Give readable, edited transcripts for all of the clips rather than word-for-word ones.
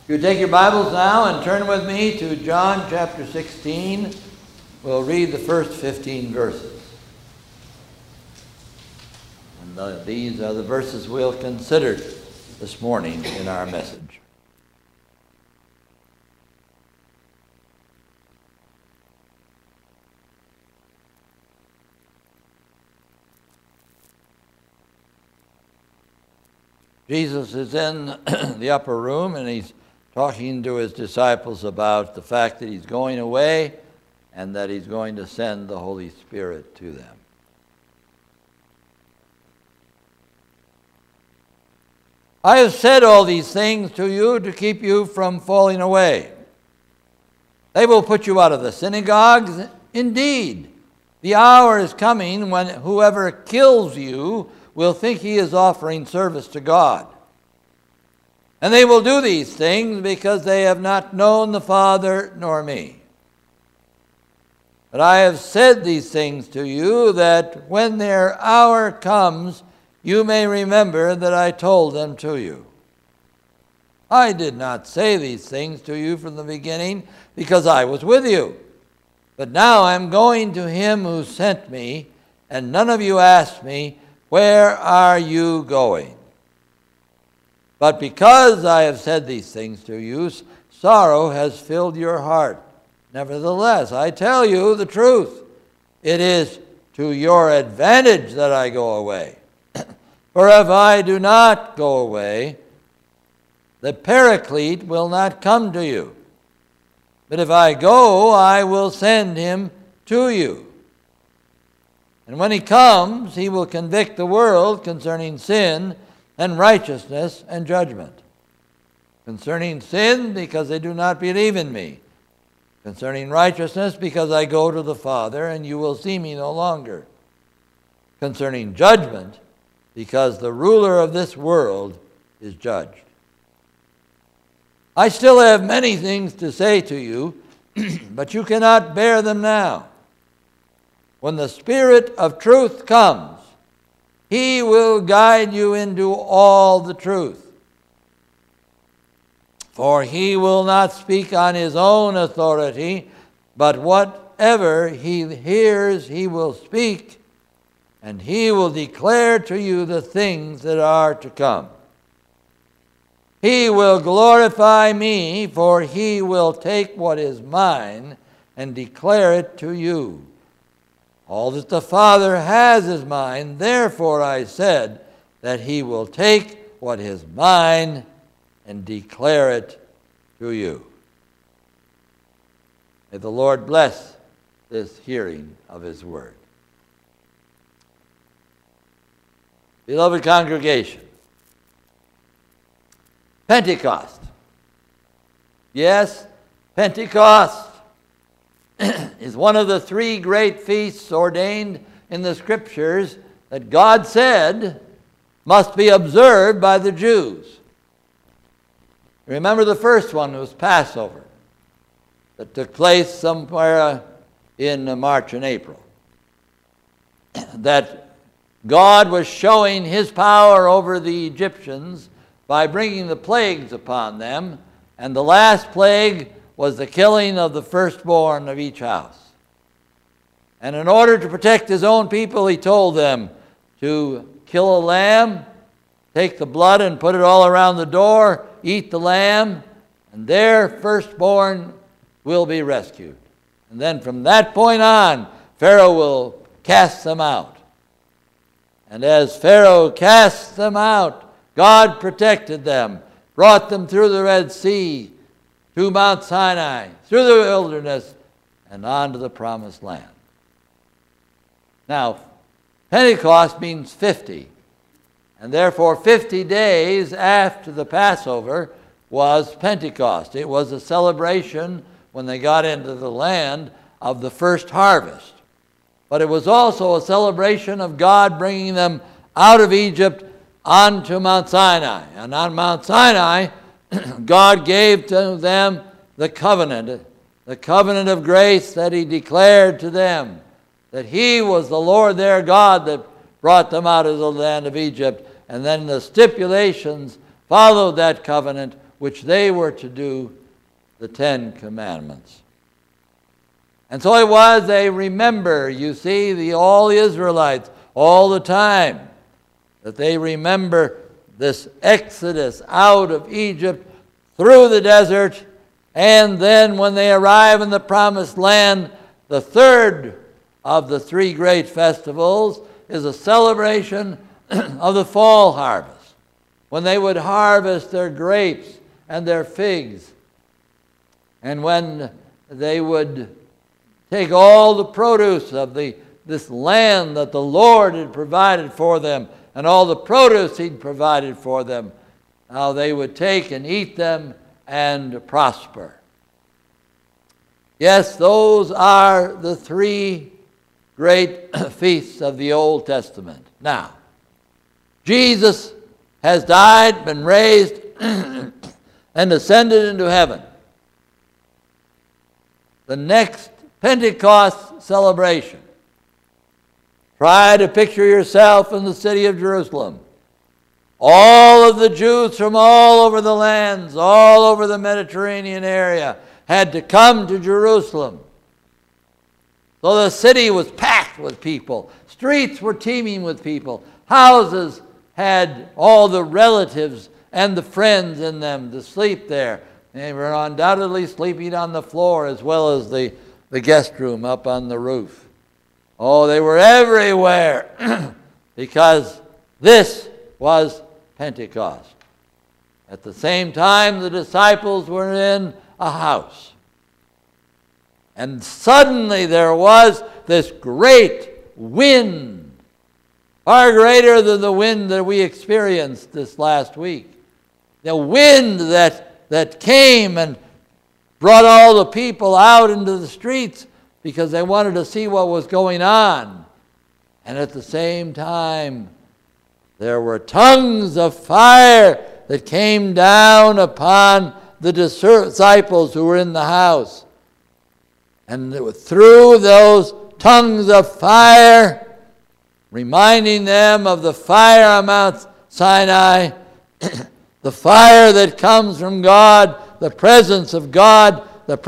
You take your Bibles now and turn with me to John chapter 16. We'll read the first 15 verses. And these are the verses we'll consider this morning in our message. Jesus is in the upper room and he's talking to his disciples about the fact that he's going away and that he's going to send the Holy Spirit to them. I have said all these things to you to keep you from falling away. They will put you out of the synagogues. Indeed, the hour is coming when whoever kills you will think he is offering service to God. And they will do these things because they have not known the Father nor me. But I have said these things to you that when their hour comes, you may remember that I told them to you. I did not say these things to you from the beginning because I was with you. But now I am going to him who sent me, and none of you asked me, "Where are you going?" But because I have said these things to you, sorrow has filled your heart. Nevertheless, I tell you the truth. It is to your advantage that I go away. For if I do not go away, the Paraclete will not come to you. But if I go, I will send him to you. And when he comes, he will convict the world concerning sin and righteousness and judgment. Concerning sin, because they do not believe in me. Concerning righteousness, because I go to the Father, and you will see me no longer. Concerning judgment, because the ruler of this world is judged. I still have many things to say to you, but you cannot bear them now. When the Spirit of truth comes, he will guide you into all the truth. For he will not speak on his own authority, but whatever he hears he will speak, and he will declare to you the things that are to come. He will glorify me, for he will take what is mine and declare it to you. All that the Father has is mine. Therefore I said that he will take what is mine and declare it to you. May the Lord bless this hearing of his word. Beloved congregation, Pentecost. Yes, Pentecost is one of the three great feasts ordained in the Scriptures that God said must be observed by the Jews. Remember, the first one was Passover that took place somewhere in March and April. That God was showing his power over the Egyptians by bringing the plagues upon them, and the last plague was the killing of the firstborn of each house. And in order to protect his own people, he told them to kill a lamb, take the blood and put it all around the door, eat the lamb, and their firstborn will be rescued. And then from that point on, Pharaoh will cast them out. And as Pharaoh cast them out, God protected them, brought them through the Red Sea, to Mount Sinai, through the wilderness, and on to the promised land. Now, Pentecost means 50, and therefore 50 days after the Passover was Pentecost. It was a celebration when they got into the land of the first harvest. But it was also a celebration of God bringing them out of Egypt onto Mount Sinai. And on Mount Sinai, God gave to them the covenant of grace that he declared to them, that he was the Lord their God that brought them out of the land of Egypt. And then the stipulations followed that covenant which they were to do, the 10 Commandments. And so it was, they remember, you see, all the Israelites, all the time, that they remember this exodus out of Egypt through the desert, and then when they arrive in the promised land, the third of the 3 great festivals is a celebration of the fall harvest, when they would harvest their grapes and their figs, and when they would take all the produce of this land that the Lord had provided for them, and all the produce he'd provided for them, how they would take and eat them and prosper. Yes, those are the 3 great feasts of the Old Testament. Now, Jesus has died, been raised, and ascended into heaven. The next Pentecost celebration. Try to picture yourself in the city of Jerusalem. All of the Jews from all over the lands, all over the Mediterranean area, had to come to Jerusalem. So the city was packed with people. Streets were teeming with people. Houses had all the relatives and the friends in them to sleep there. They were undoubtedly sleeping on the floor as well as the guest room up on the roof. Oh, they were everywhere because this was Pentecost. At the same time, the disciples were in a house. And suddenly there was this great wind, far greater than the wind that we experienced this last week. The wind that came and brought all the people out into the streets because they wanted to see what was going on. And at the same time, there were tongues of fire that came down upon the disciples who were in the house. And through those tongues of fire, reminding them of the fire on Mount Sinai, the fire that comes from God, the presence of God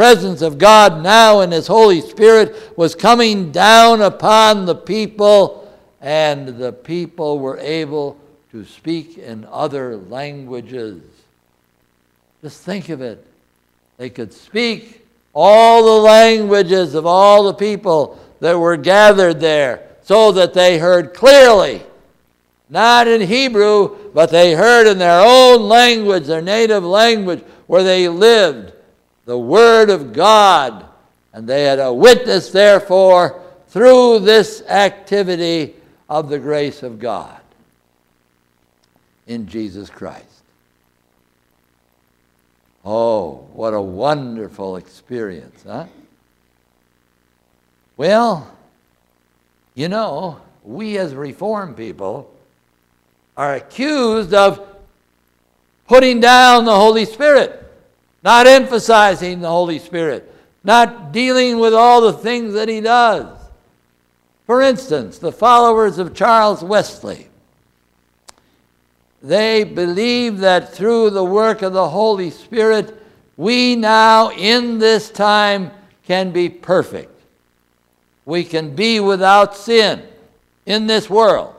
now in His Holy Spirit was coming down upon the people, and the people were able to speak in other languages. Just think of it. They could speak all the languages of all the people that were gathered there so that they heard clearly. Not in Hebrew, but they heard in their own language, their native language, where they lived, the Word of God. And they had a witness, therefore, through this activity of the grace of God in Jesus Christ. Oh, what a wonderful experience, huh? Well, you know, we as Reformed people are accused of putting down the Holy Spirit, not emphasizing the Holy Spirit, not dealing with all the things that He does. For instance, the followers of Charles Wesley, they believe that through the work of the Holy Spirit, we now in this time can be perfect. We can be without sin in this world.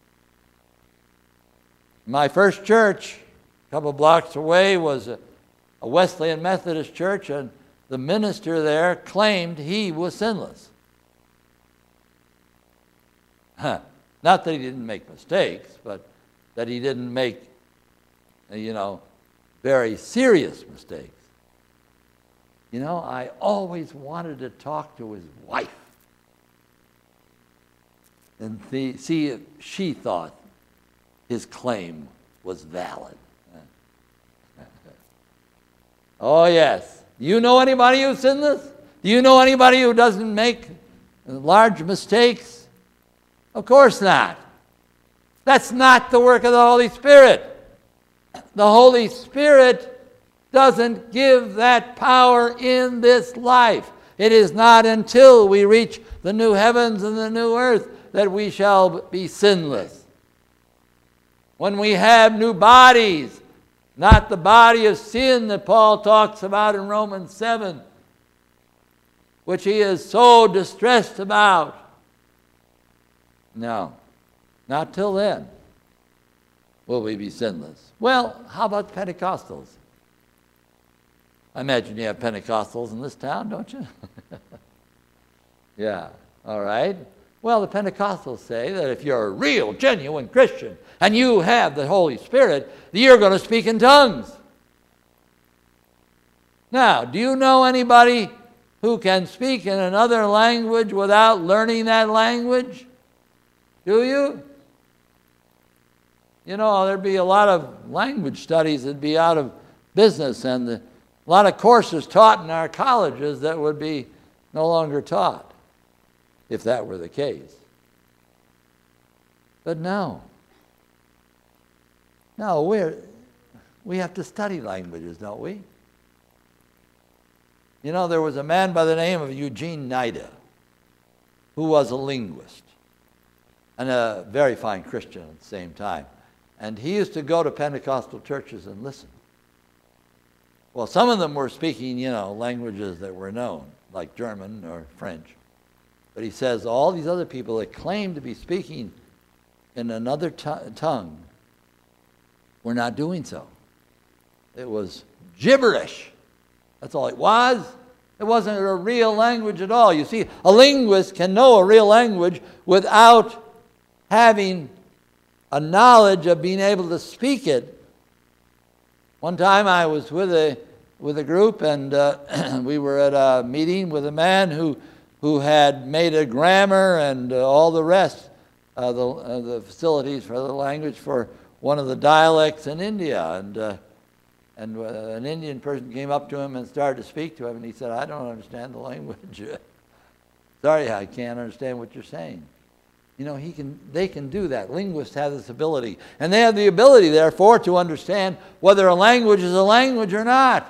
My first church, a couple blocks away, was a Wesleyan Methodist church, and the minister there claimed he was sinless. Not that he didn't make mistakes, but that he didn't make, very serious mistakes. You know, I always wanted to talk to his wife and see if she thought his claim was valid. Oh, yes. Do you know anybody who's sinless? Do you know anybody who doesn't make large mistakes? Of course not. That's not the work of the Holy Spirit. The Holy Spirit doesn't give that power in this life. It is not until we reach the new heavens and the new earth that we shall be sinless. When we have new bodies, not the body of sin that Paul talks about in Romans 7, which he is so distressed about. No, not till then will we be sinless. Well, how about Pentecostals? I imagine you have Pentecostals in this town, don't you? Yeah, all right. Well, the Pentecostals say that if you're a real, genuine Christian and you have the Holy Spirit, you're going to speak in tongues. Now, do you know anybody who can speak in another language without learning that language? Do you? You know, there'd be a lot of language studies that'd be out of business, and a lot of courses taught in our colleges that would be no longer taught, if that were the case. But no. No, we have to study languages, don't we? You know, there was a man by the name of Eugene Nida who was a linguist and a very fine Christian at the same time. And he used to go to Pentecostal churches and listen. Well, some of them were speaking, you know, languages that were known, like German or French. But he says all these other people that claimed to be speaking in another tongue were not doing so. It was gibberish. That's all it was. It wasn't a real language at all. You see, a linguist can know a real language without having a knowledge of being able to speak it. One time I was with a group, and we were at a meeting with a man who had made a grammar and all the rest of the facilities for the language for one of the dialects in India. And an Indian person came up to him and started to speak to him, and he said, "I don't understand the language." "Sorry, I can't understand what you're saying." You know, they can do that. Linguists have this ability. And they have the ability, therefore, to understand whether a language is a language or not.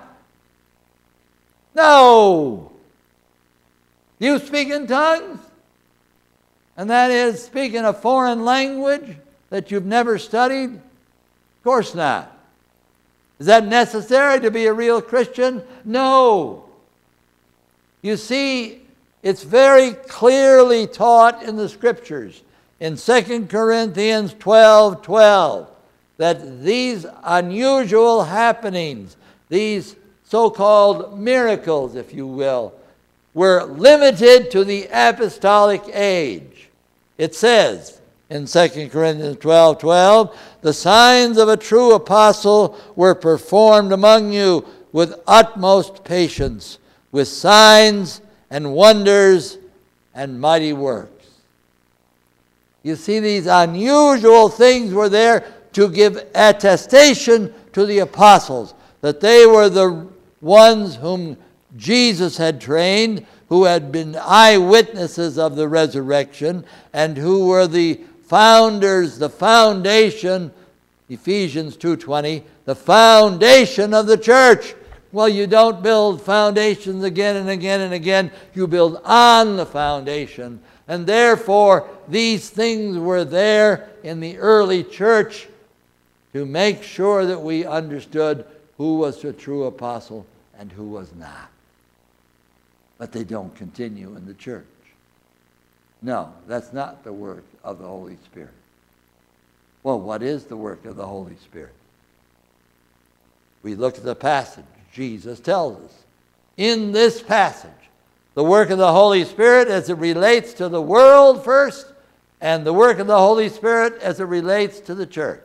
No! You speak in tongues? And that is speaking a foreign language that you've never studied? Of course not. Is that necessary to be a real Christian? No. You see, it's very clearly taught in the Scriptures in 2 Corinthians 12:12 that these unusual happenings, these so-called miracles, if you will, were limited to the apostolic age. It says in 2 Corinthians 12:12, "The signs of a true apostle were performed among you with utmost patience, with signs and wonders and mighty works." You see, these unusual things were there to give attestation to the apostles that they were the ones whom Jesus had trained, who had been eyewitnesses of the resurrection, and who were the founders, the foundation, Ephesians 2:20, the foundation of the church. Well, you don't build foundations again and again and again. You build on the foundation. And therefore, these things were there in the early church to make sure that we understood who was a true apostle and who was not. But they don't continue in the church. No, that's not the work of the Holy Spirit. Well, what is the work of the Holy Spirit? We look at the passage. Jesus tells us in this passage the work of the Holy Spirit as it relates to the world first, and the work of the Holy Spirit as it relates to the church.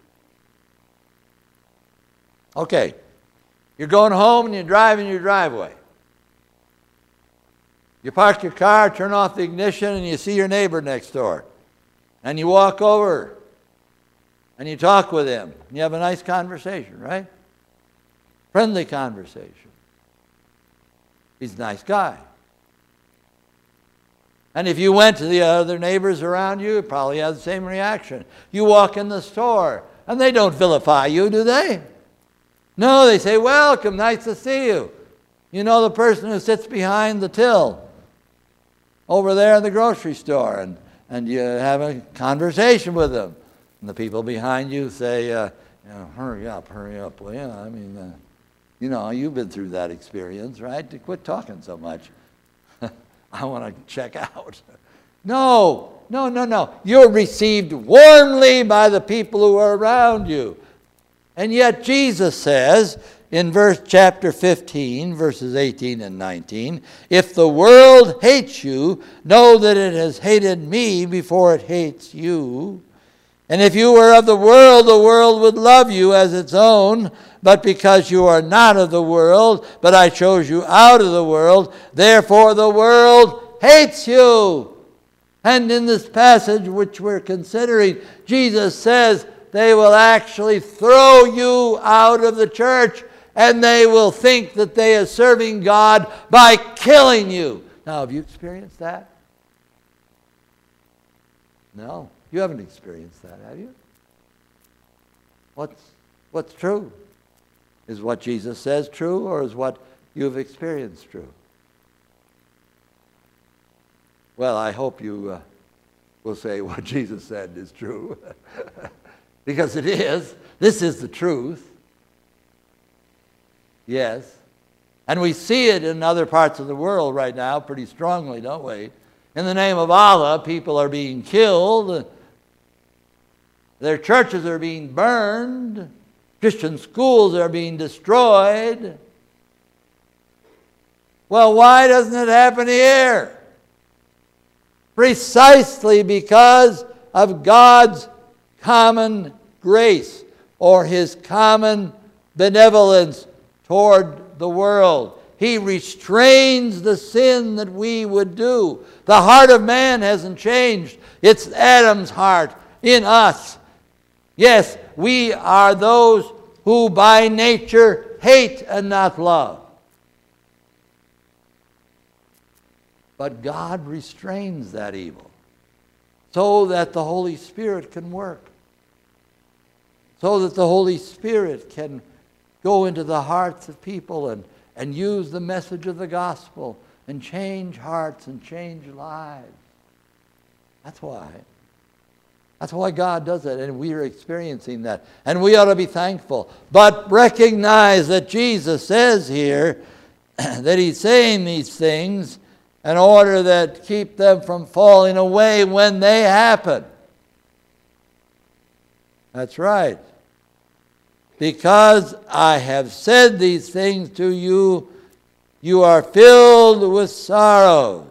Okay, you're going home and you're driving your driveway. You park your car, turn off the ignition, and you see your neighbor next door. And you walk over and you talk with him. And you have a nice conversation, right? Friendly conversation. He's a nice guy. And if you went to the other neighbors around you, you'd probably have the same reaction. You walk in the store, and they don't vilify you, do they? No, they say, "Welcome, nice to see you. You know the person who sits behind the till over there in the grocery store," and you have a conversation with them. And the people behind you say, hurry up, will you? I mean, you've been through that experience, right? Quit talking so much. I want to check out. No. You're received warmly by the people who are around you. And yet Jesus says in chapter 15, verses 18 and 19, if the world hates you, know that it has hated me before it hates you. And if you were of the world would love you as its own. But because you are not of the world, but I chose you out of the world, therefore the world hates you. And in this passage which we're considering, Jesus says they will actually throw you out of the church, and they will think that they are serving God by killing you. Now, have you experienced that? No, you haven't experienced that, have you? What's true? Is what Jesus says true, or is what you've experienced true? Well, I hope you will say what Jesus said is true. Because it is. This is the truth. Yes. And we see it in other parts of the world right now pretty strongly, don't we? In the name of Allah, people are being killed. Their churches are being burned. Christian schools are being destroyed. Well, why doesn't it happen here? Precisely because of God's common grace or His common benevolence toward the world. He restrains the sin that we would do. The heart of man hasn't changed. It's Adam's heart in us. Yes, we are those who by nature hate and not love. But God restrains that evil so that the Holy Spirit can work. So that the Holy Spirit can go into the hearts of people and use the message of the gospel and change hearts and change lives. That's why. That's why God does it, and we are experiencing that. And we ought to be thankful. But recognize that Jesus says here that He's saying these things in order that keep them from falling away when they happen. That's right. Because I have said these things to you, you are filled with sorrows.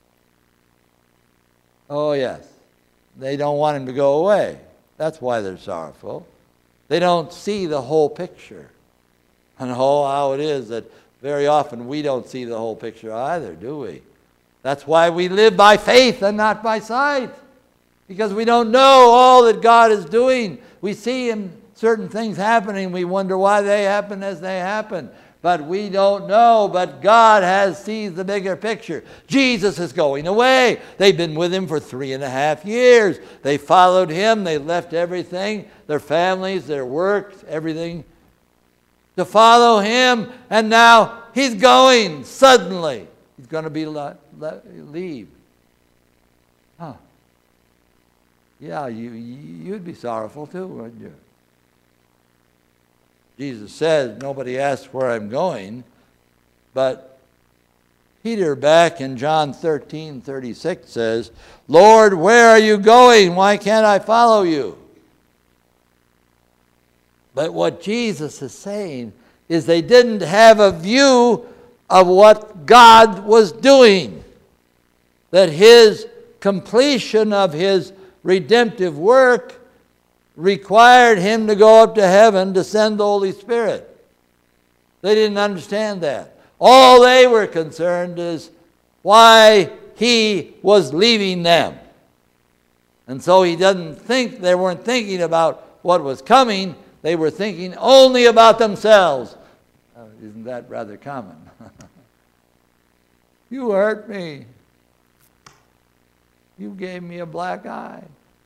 Oh, yes. They don't want Him to go away. That's why they're sorrowful. They don't see the whole picture. And how it is that very often we don't see the whole picture either, do we? That's why we live by faith and not by sight. Because we don't know all that God is doing. We see certain things happening. We wonder why they happen as they happen. But we don't know. But God sees the bigger picture. Jesus is going away. They've been with Him for 3.5 years. They followed Him. They left everything, their families, their work, everything, to follow Him. And now He's going suddenly. He's going to leave. Huh. Yeah, you'd be sorrowful too, wouldn't you? Jesus says, nobody asks where I'm going, but Peter back in John 13:36 says, Lord, where are you going? Why can't I follow you? But what Jesus is saying is they didn't have a view of what God was doing. That His completion of His redemptive work required Him to go up to heaven to send the Holy Spirit. They didn't understand that. All they were concerned is why He was leaving them. And so they weren't thinking about what was coming. They were thinking only about themselves. Isn't that rather common? You hurt me. You gave me a black eye.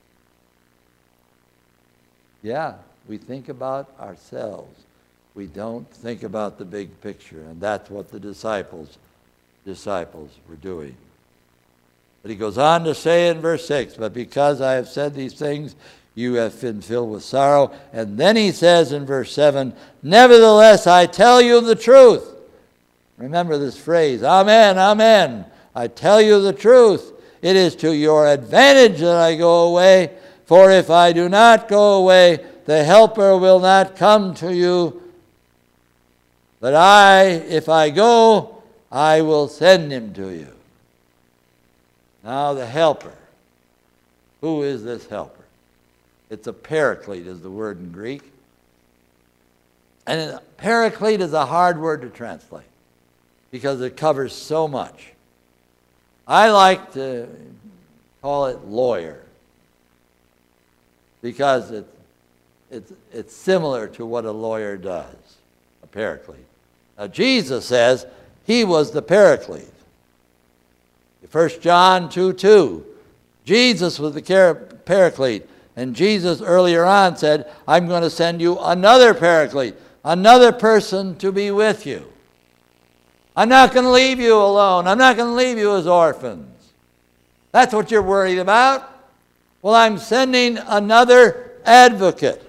Yeah, we think about ourselves. We don't think about the big picture. And that's what the disciples were doing. But He goes on to say in verse 6, but because I have said these things, you have been filled with sorrow. And then he says in verse 7, nevertheless, I tell you the truth. Remember this phrase, amen, amen. I tell you the truth. It is to your advantage that I go away. For if I do not go away, the Helper will not come to you. But if I go, I will send him to you. Now the Helper. Who is this Helper? It's a paraclete is the word in Greek. And paraclete is a hard word to translate because it covers so much. I like to call it lawyer because it's similar to what a lawyer does, a paraclete. Now Jesus says he was the paraclete. 1 John 2:2, Jesus was the paraclete. And Jesus earlier on said, I'm going to send you another paraclete, another person to be with you. I'm not going to leave you alone. I'm not going to leave you as orphans. That's what you're worried about? Well, I'm sending another advocate.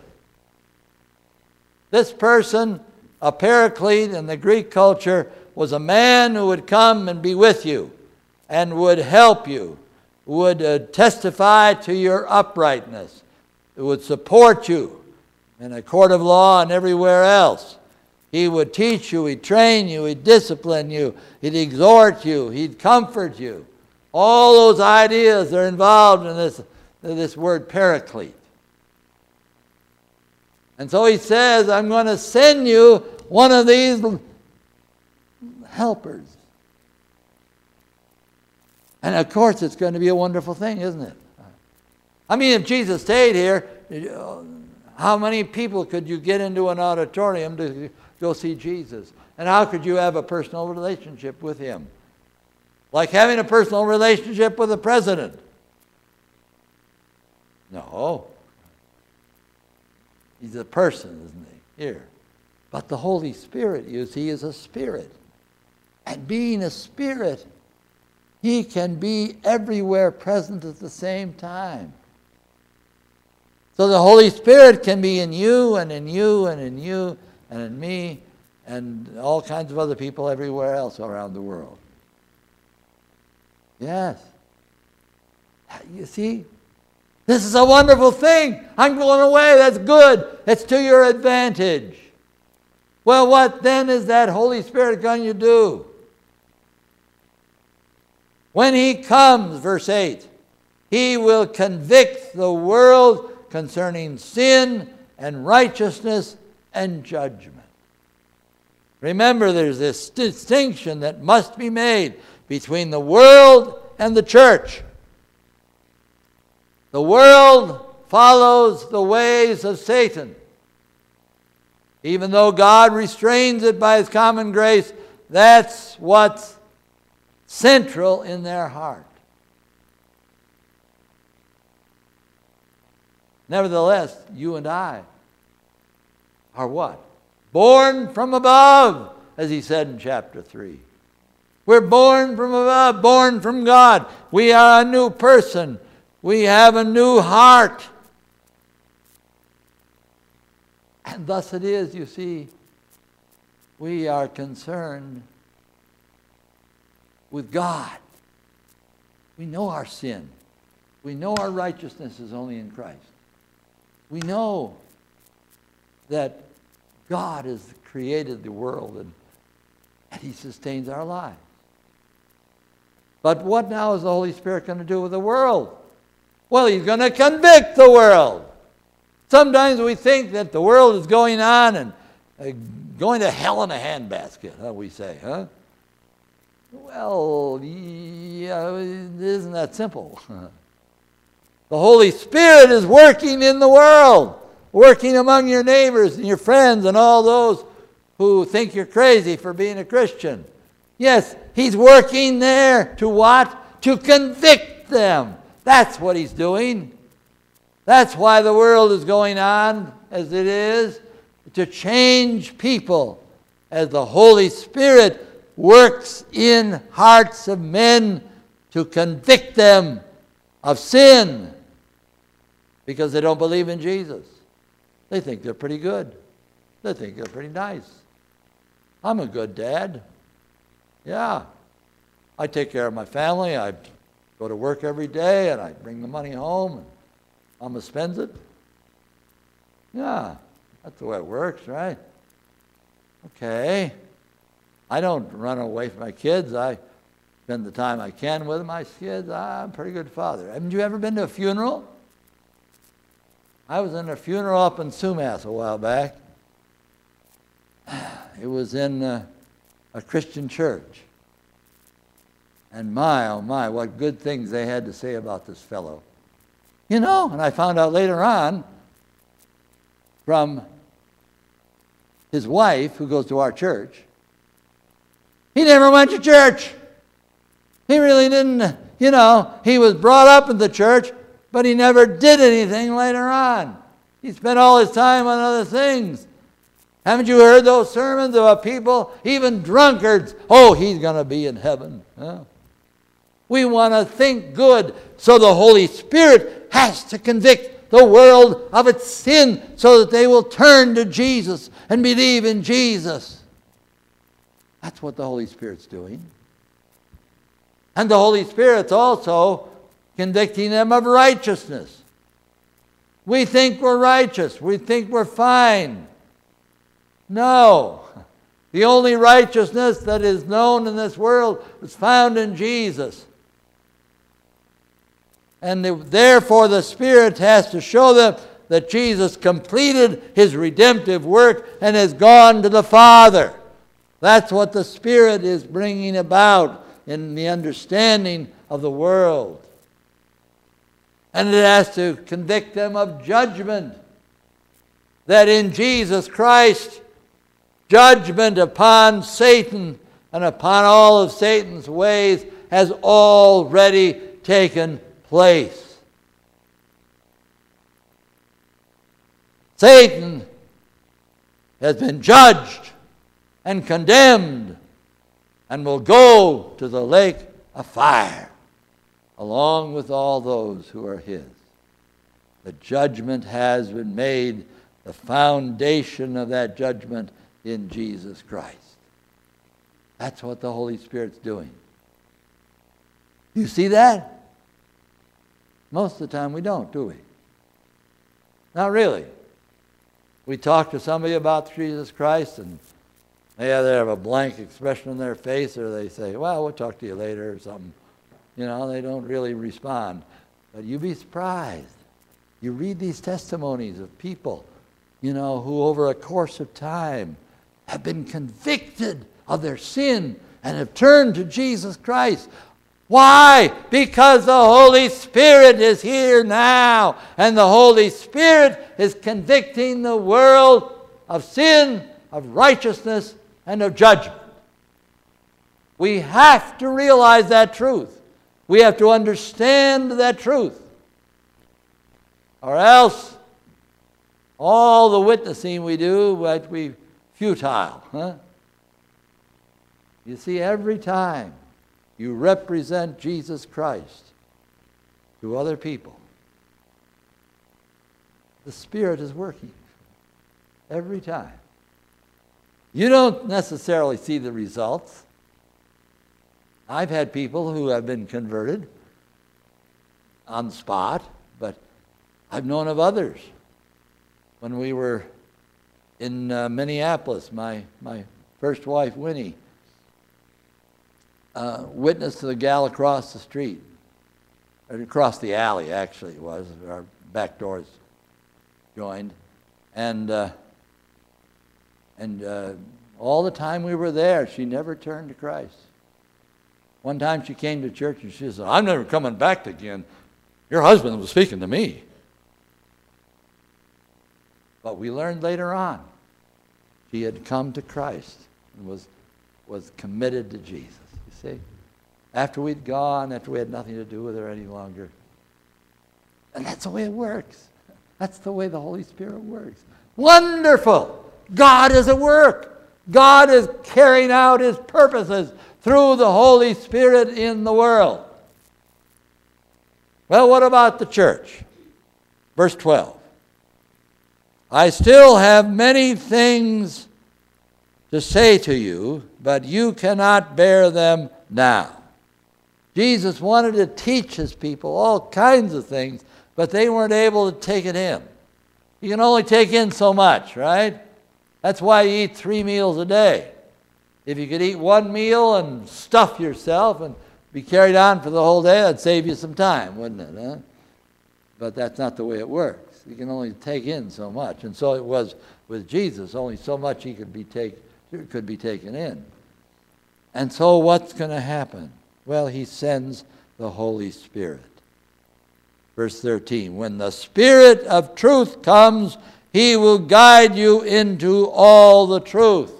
This person, a paraclete in the Greek culture, was a man who would come and be with you and would help you, would testify to your uprightness, would support you in a court of law and everywhere else. He would teach you, he'd train you, he'd discipline you, he'd exhort you, he'd comfort you. All those ideas are involved in this word paraclete. And so he says, I'm going to send you one of these helpers. And of course it's going to be a wonderful thing, isn't it? I mean, if Jesus stayed here, how many people could you get into an auditorium to go see Jesus? And how could you have a personal relationship with him? Like having a personal relationship with the president. No. He's a person, isn't he? Here. But the Holy Spirit, you see, is a spirit. And being a spirit, he can be everywhere present at the same time. So the Holy Spirit can be in you and in you and in you and in me and all kinds of other people everywhere else around the world. Yes. You see, this is a wonderful thing. I'm going away. That's good. It's to your advantage. Well, what then is that Holy Spirit going to do? When he comes, verse 8, he will convict the world concerning sin and righteousness and judgment. Remember, there's this distinction that must be made between the world and the church. The world follows the ways of Satan. Even though God restrains it by his common grace, that's what's central in their heart. Nevertheless, you and I are what? Born from above, as he said in chapter 3. We're born from above, born from God. We are a new person. We have a new heart. And thus it is, you see, we are concerned with God. We know our sin. We know our righteousness is only in Christ. We know that God has created the world and he sustains our lives. But what now is the Holy Spirit going to do with the world? Well, he's going to convict the world. Sometimes we think that the world is going on and going to hell in a handbasket, how we say, huh? Well, yeah, it isn't that simple. The Holy Spirit is working in the world, working among your neighbors and your friends and all those who think you're crazy for being a Christian. Yes, he's working there to what? To convict them. That's what he's doing. That's why the world is going on as it is, to change people as the Holy Spirit works in hearts of men to convict them of sin because they don't believe in Jesus. They think they're pretty good. They think they're pretty nice. I'm a good dad. Yeah. I take care of my family. I go to work every day, and I bring the money home, and Mama spends it. Yeah, that's the way it works, right? Okay. I don't run away from my kids. I spend the time I can with my kids. I'm a pretty good father. Haven't you ever been to a funeral? I was in a funeral up in Sumas a while back. It was in a Christian church. And my, oh my, what good things they had to say about this fellow. You know, and I found out later on from his wife, who goes to our church, he never went to church. He really didn't, you know, he was brought up in the church, but he never did anything later on. He spent all his time on other things. Haven't you heard those sermons about people, even drunkards? Oh, he's going to be in heaven. Yeah. We want to think good, so the Holy Spirit has to convict the world of its sin so that they will turn to Jesus and believe in Jesus. That's what the Holy Spirit's doing. And the Holy Spirit's also convicting them of righteousness. We think we're righteous. We think we're fine. No. The only righteousness that is known in this world is found in Jesus. And therefore the Spirit has to show them that Jesus completed his redemptive work and has gone to the Father. That's what the Spirit is bringing about in the understanding of the world. And it has to convict them of judgment. That in Jesus Christ, judgment upon Satan and upon all of Satan's ways has already taken place. Satan has been judged and condemned and will go to the lake of fire along with all those who are his. The judgment has been made, the foundation of that judgment in Jesus Christ. That's what the Holy Spirit's doing. You see that? Most of the time we don't, do we? Not really. We talk to somebody about Jesus Christ and they either have a blank expression on their face or they say, well, we'll talk to you later or something. You know, they don't really respond. But you'd be surprised. You read these testimonies of people, you know, who over a course of time have been convicted of their sin and have turned to Jesus Christ. Why? Because the Holy Spirit is here now, and the Holy Spirit is convicting the world of sin, of righteousness, and of judgment. We have to realize that truth. We have to understand that truth. Or else, all the witnessing we do might be futile. Huh? You see, every time you represent Jesus Christ to other people, the Spirit is working. Every time. You don't necessarily see the results. I've had people who have been converted on the spot, but I've known of others. When we were in Minneapolis, my first wife, Winnie, witnessed to the gal across the street, or across the alley, actually it was. Our back doors joined. And all the time we were there, she never turned to Christ. One time she came to church and she said, I'm never coming back again. Your husband was speaking to me. But we learned later on, she had come to Christ and was committed to Jesus. You see? After we'd gone, after we had nothing to do with her any longer. And that's the way it works. That's the way the Holy Spirit works. Wonderful! God is at work. God is carrying out his purposes through the Holy Spirit in the world. Well, what about the church? Verse 12. I still have many things to say to you, but you cannot bear them now. Jesus wanted to teach his people all kinds of things, but they weren't able to take it in. You can only take in so much, right? That's why you eat 3 meals a day. If you could eat 1 meal and stuff yourself and be carried on for the whole day, that'd save you some time, wouldn't it? Huh? But that's not the way it works. You can only take in so much. And so it was with Jesus, only so much he could be taken in. And so what's going to happen? Well, he sends the Holy Spirit. Verse 13, when the Spirit of truth comes, he will guide you into all the truth.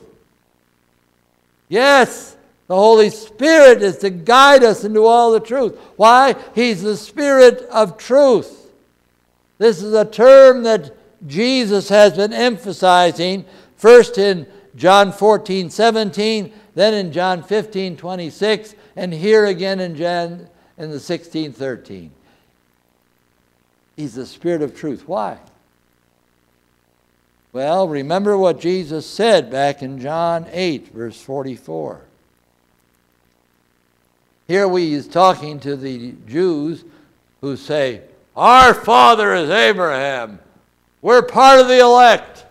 Yes, the Holy Spirit is to guide us into all the truth. Why? He's the Spirit of truth. This is a term that Jesus has been emphasizing, first in John 14:17, then in John 15:26, and here again in the 16:13. He's the Spirit of truth. Why? Well, remember what Jesus said back in John 8, verse 44. Here he's talking to the Jews who say, our father is Abraham. We're part of the elect.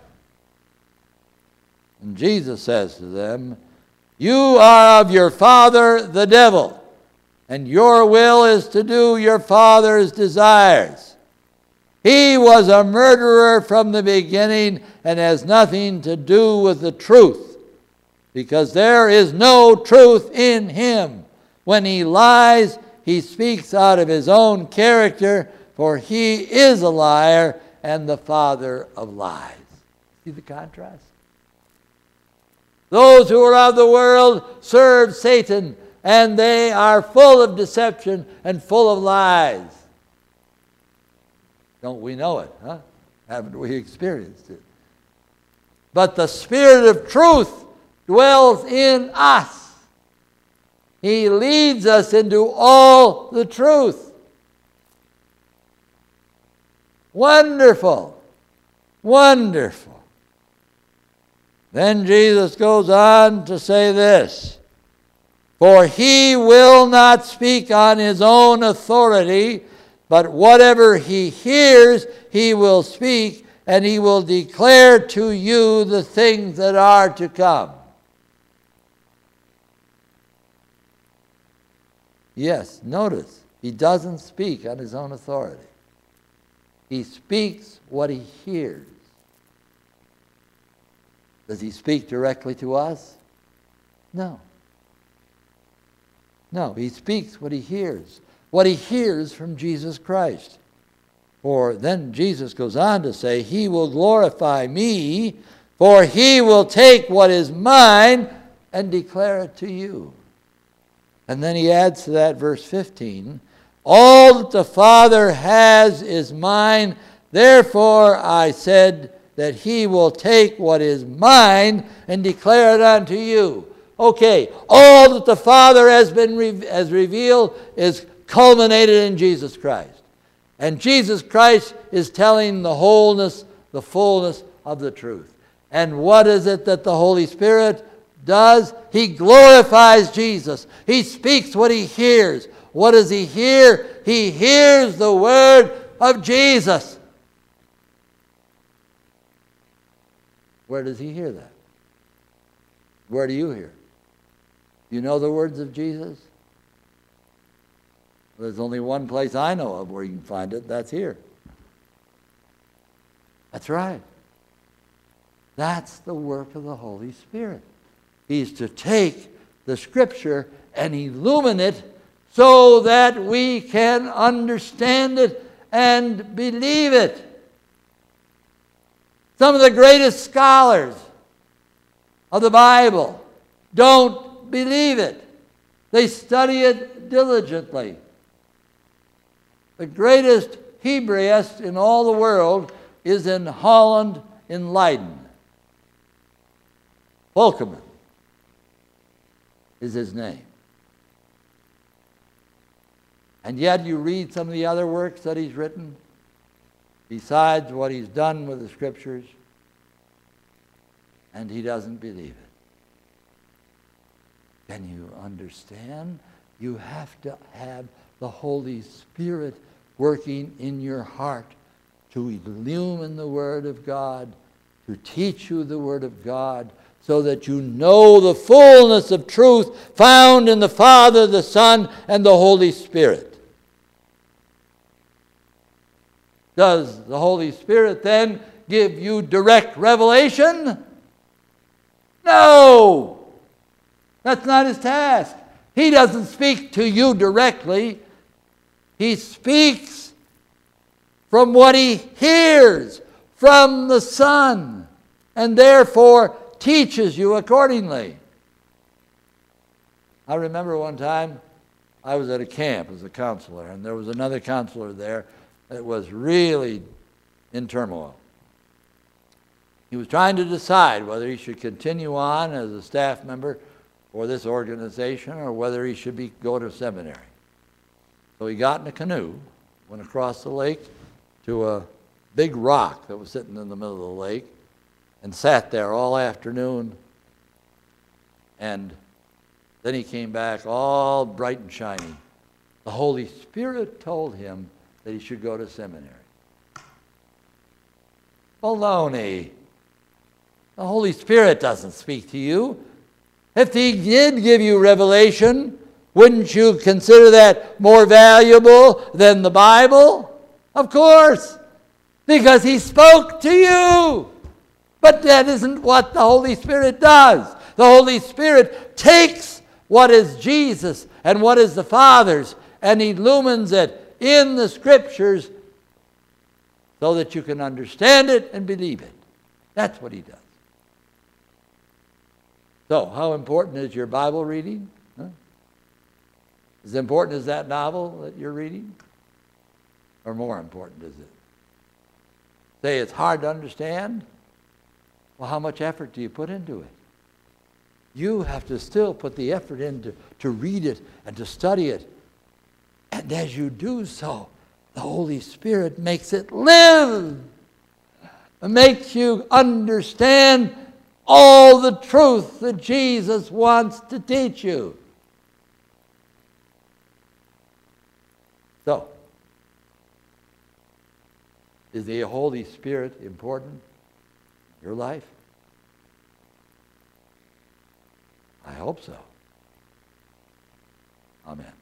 And Jesus says to them, you are of your father the devil, and your will is to do your father's desires. He was a murderer from the beginning and has nothing to do with the truth, because there is no truth in him. When he lies, he speaks out of his own character, for he is a liar and the father of lies. See the contrast? Those who are of the world serve Satan, and they are full of deception and full of lies. Don't we know it, huh? Haven't we experienced it? But the Spirit of truth dwells in us. He leads us into all the truth. Wonderful. Wonderful. Then Jesus goes on to say this, for he will not speak on his own authority, but whatever he hears, he will speak, and he will declare to you the things that are to come. Yes, notice, he doesn't speak on his own authority. He speaks what he hears. Does he speak directly to us? No. No, he speaks what he hears. What he hears from Jesus Christ. For then Jesus goes on to say, he will glorify me, for he will take what is mine and declare it to you. And then he adds to that verse 15, all that the Father has is mine, therefore I said that he will take what is mine and declare it unto you. Okay, all that the Father has revealed is culminated in Jesus Christ. And Jesus Christ is telling the wholeness, the fullness of the truth. And what is it that the Holy Spirit does? He glorifies Jesus. He speaks what he hears. What does he hear? He hears the word of Jesus. Where does he hear that? Where do you hear? You know the words of Jesus? There's only one place I know of where you can find it. That's here. That's right. That's the work of the Holy Spirit. He's to take the Scripture and illumine it so that we can understand it and believe it. Some of the greatest scholars of the Bible don't believe it. They study it diligently. The greatest Hebraist in all the world is in Holland, in Leiden. Volkerman is his name. And yet you read some of the other works that he's written, besides what he's done with the Scriptures, and he doesn't believe it. Can you understand? You have to have the Holy Spirit working in your heart to illumine the Word of God, to teach you the Word of God, so that you know the fullness of truth found in the Father, the Son, and the Holy Spirit. Does the Holy Spirit then give you direct revelation? No! That's not his task. He doesn't speak to you directly. He speaks from what he hears from the Son, and therefore teaches you accordingly. I remember one time I was at a camp as a counselor, and there was another counselor there that was really in turmoil. He was trying to decide whether he should continue on as a staff member for this organization or whether he should go to seminary. So he got in a canoe, went across the lake to a big rock that was sitting in the middle of the lake, and sat there all afternoon. And then he came back all bright and shiny. The Holy Spirit told him that he should go to seminary. Baloney. The Holy Spirit doesn't speak to you. If he did give you revelation, wouldn't you consider that more valuable than the Bible? Of course, because he spoke to you. But that isn't what the Holy Spirit does. The Holy Spirit takes what is Jesus and what is the Father's and illumines it in the Scriptures so that you can understand it and believe it. That's what he does. So, how important is your Bible reading? As important as that novel that you're reading? Or more important is it? Say it's hard to understand? Well, how much effort do you put into it? You have to still put the effort in to read it and to study it. And as you do so, the Holy Spirit makes it live. It makes you understand all the truth that Jesus wants to teach you. So, is the Holy Spirit important in your life? I hope so. Amen.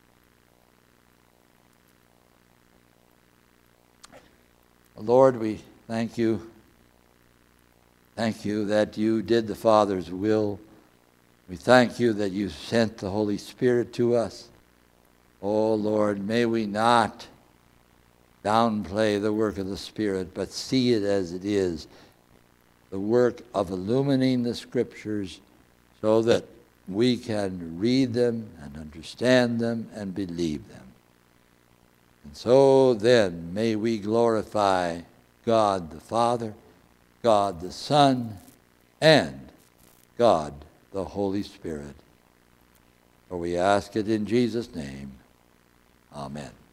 Lord, we thank you. Thank you that you did the Father's will. We thank you that you sent the Holy Spirit to us. Oh, Lord, may we not downplay the work of the Spirit, but see it as it is, the work of illumining the Scriptures so that we can read them and understand them and believe them. And so then may we glorify God the Father, God the Son, and God the Holy Spirit. For we ask it in Jesus' name. Amen.